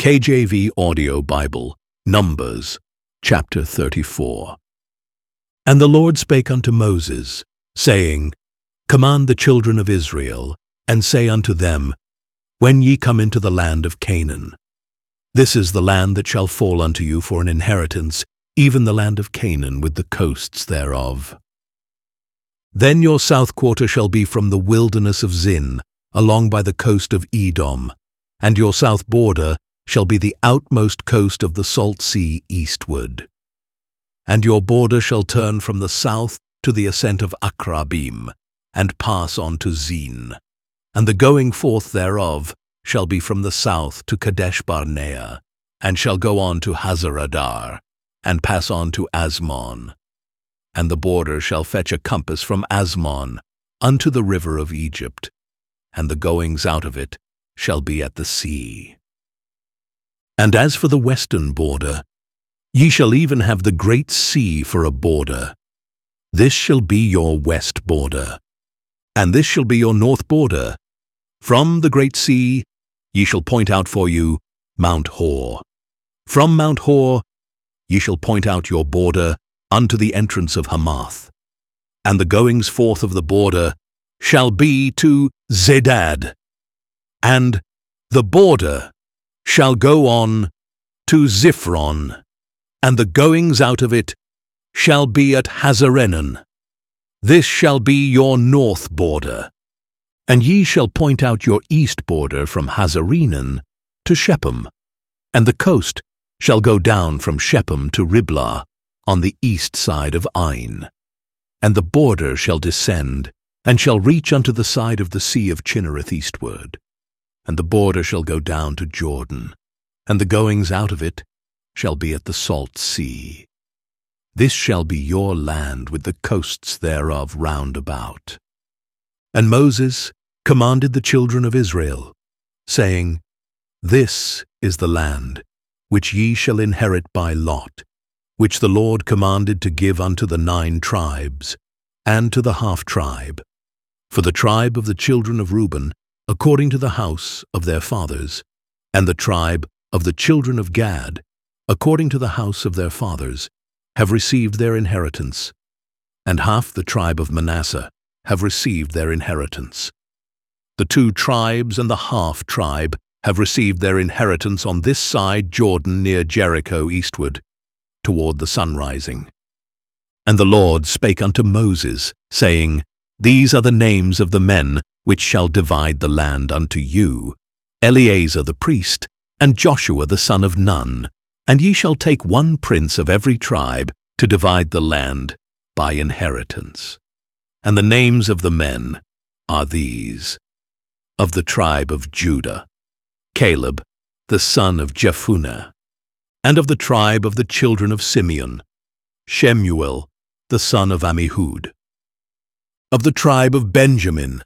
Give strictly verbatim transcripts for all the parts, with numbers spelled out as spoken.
K J V Audio Bible, Numbers, chapter thirty-four. And the Lord spake unto Moses, saying, Command the children of Israel, and say unto them, When ye come into the land of Canaan, this is the land that shall fall unto you for an inheritance, even the land of Canaan with the coasts thereof. Then your south quarter shall be from the wilderness of Zin, along by the coast of Edom, and your south border shall be the outmost coast of the salt sea eastward. And your border shall turn from the south to the ascent of Akrabim, and pass on to Zin. And the going forth thereof shall be from the south to Kadesh Barnea, and shall go on to Hazaradar, and pass on to Asmon. And the border shall fetch a compass from Asmon unto the river of Egypt, and the goings out of it shall be at the sea. And as for the western border, ye shall even have the great sea for a border. This shall be your west border, and this shall be your north border. From the great sea ye shall point out for you Mount Hor. From Mount Hor ye shall point out your border unto the entrance of Hamath. And the goings forth of the border shall be to Zedad, and the border shall go on to Ziphron, and the goings out of it shall be at Hazarenan. This shall be your north border. And ye shall point out your east border from Hazarenan to Shephem, and the coast shall go down from Shephem to Riblah on the east side of Ain. And the border shall descend, and shall reach unto the side of the sea of Chinnereth eastward. And the border shall go down to Jordan, and the goings out of it shall be at the salt sea. This shall be your land with the coasts thereof round about. And Moses commanded the children of Israel, saying, This is the land which ye shall inherit by lot, which the Lord commanded to give unto the nine tribes, and to the half-tribe, for the tribe of the children of Reuben, according to the house of their fathers, and the tribe of the children of Gad, according to the house of their fathers, have received their inheritance, and half the tribe of Manasseh have received their inheritance. The two tribes and the half-tribe have received their inheritance on this side Jordan near Jericho eastward, toward the sunrising. And the Lord spake unto Moses, saying, These are the names of the men which shall divide the land unto you, Eleazar the priest, and Joshua the son of Nun. And ye shall take one prince of every tribe to divide the land by inheritance. And the names of the men are these: of the tribe of Judah, Caleb the son of Jephunneh; and of the tribe of the children of Simeon, Shemuel the son of Ammihud; of the tribe of Benjamin,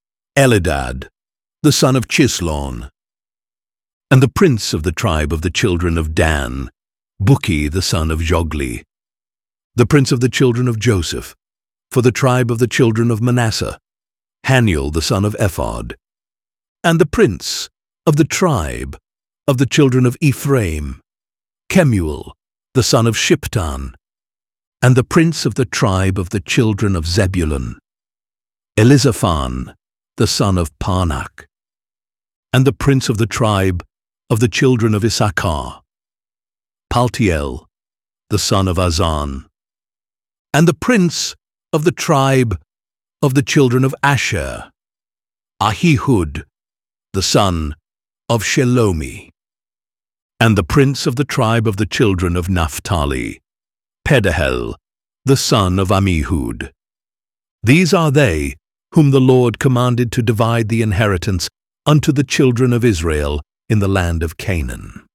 Elidad the son of Chislon; and the prince of the tribe of the children of Dan, Buki the son of Jogli; the prince of the children of Joseph, for the tribe of the children of Manasseh, Haniel the son of Ephod; and the prince of the tribe of the children of Ephraim, Kemuel the son of Shiptan; and the prince of the tribe of the children of Zebulun, Elizaphan the son of Parnak; and the prince of the tribe of the children of Issachar, Paltiel the son of Azan; and the prince of the tribe of the children of Asher, Ahihud the son of Shelomi; and the prince of the tribe of the children of Naphtali, Pedahel the son of Ammihud. These are they whom the Lord commanded to divide the inheritance unto the children of Israel in the land of Canaan.